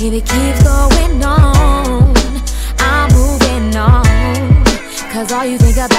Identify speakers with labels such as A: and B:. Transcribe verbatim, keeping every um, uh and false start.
A: if it keeps going on, I'm moving on. Cause all you think about